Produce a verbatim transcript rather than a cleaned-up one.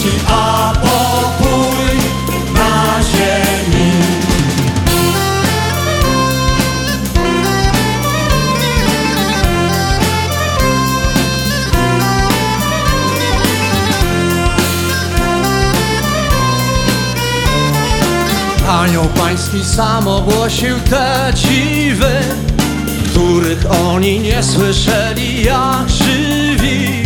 śmierci, a pokój na ziemi. Anioł Pański sam ogłosił te dziwy, których oni nie słyszeli jak żywi.